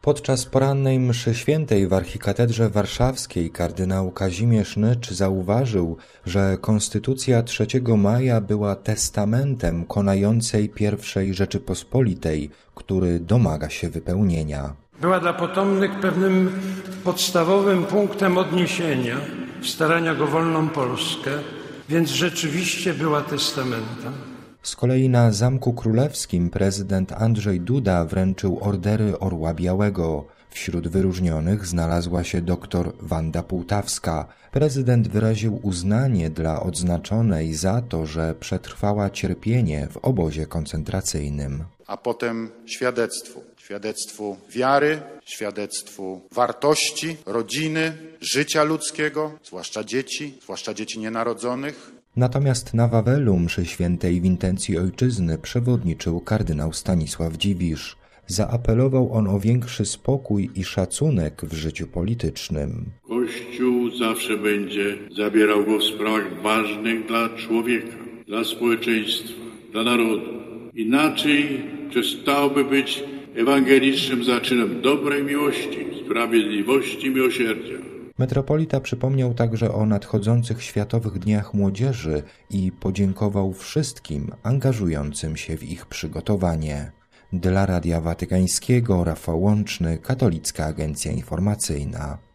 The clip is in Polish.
Podczas porannej mszy świętej w archikatedrze warszawskiej kardynał Kazimierz Nycz zauważył, że Konstytucja 3 maja była testamentem konającej I Rzeczypospolitej, który domaga się wypełnienia. Była dla potomnych pewnym podstawowym punktem odniesienia w staraniach o wolną Polskę, więc rzeczywiście była testamentem. Z kolei na Zamku Królewskim prezydent Andrzej Duda wręczył ordery Orła Białego. Wśród wyróżnionych znalazła się dr Wanda Pułtawska. Prezydent wyraził uznanie dla odznaczonej za to, że przetrwała cierpienie w obozie koncentracyjnym. A potem świadectwu wiary, świadectwu wartości, rodziny, życia ludzkiego, zwłaszcza dzieci nienarodzonych. Natomiast na Wawelu mszy świętej w intencji ojczyzny przewodniczył kardynał Stanisław Dziwisz. Zaapelował on o większy spokój i szacunek w życiu politycznym. Kościół zawsze będzie zabierał go w sprawach ważnych dla człowieka, dla społeczeństwa, dla narodu. Inaczej przestałoby być ewangelicznym zaczynem dobrej miłości, sprawiedliwości i miłosierdzia. Metropolita przypomniał także o nadchodzących Światowych Dniach Młodzieży i podziękował wszystkim angażującym się w ich przygotowanie. Dla Radia Watykańskiego Rafał Łączny, Katolicka Agencja Informacyjna.